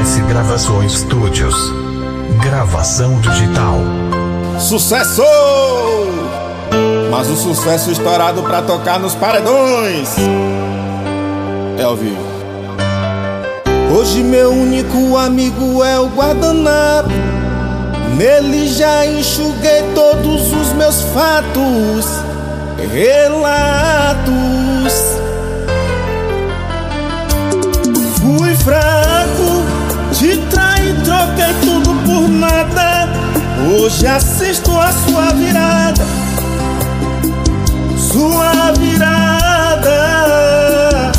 S Gravações Studios. Gravação digital. Sucesso! Mas o sucesso estourado pra tocar nos paredões é ao vivo. Hoje meu único amigo é o guardanapo. Nele já enxuguei todos os meus fatos, relatos. Fui fraco, te traí, troquei tudo por nada. Hoje assisto a sua virada, sua virada.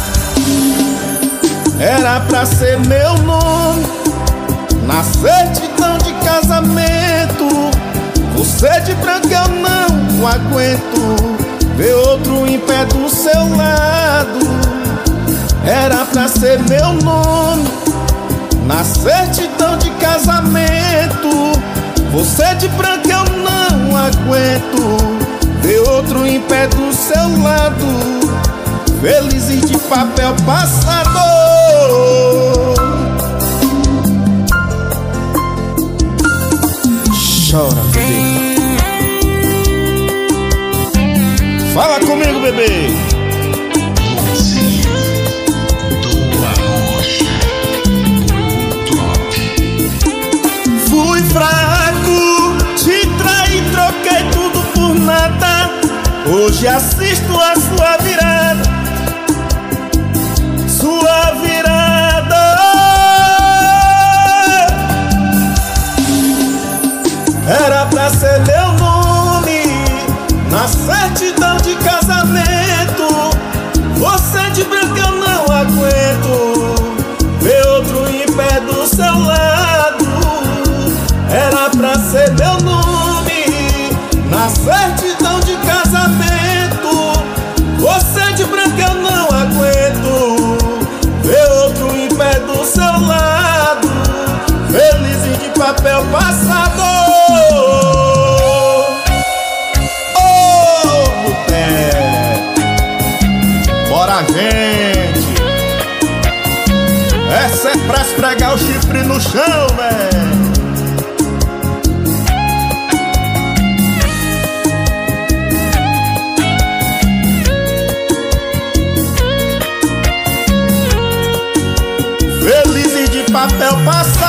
Era pra ser meu nome na certidão de casamento. Você de branco eu não aguento ver outro em pé do seu lado. Era pra ser meu nome na certidão de casamento. Você de branco eu não aguento ver outro em pé do seu lado. Felizes de papel passador. Chora, bebê. Fala comigo, bebê. Fui fraco, te traí, troquei tudo por nada. Hoje assisto a sua virada, sua virada. Era pra ser meu nome na certidão de casamento. Você de branco eu não aguento ver outro em pé do seu lado. Era pra ser meu nome na certidão de casamento. Você de branco eu não aguento ver outro em pé do seu lado. Feliz de papel passador. Oh, boteco, bora gente. Essa é pra esfregar o chifre no chão, véi. Felizes de papel passador.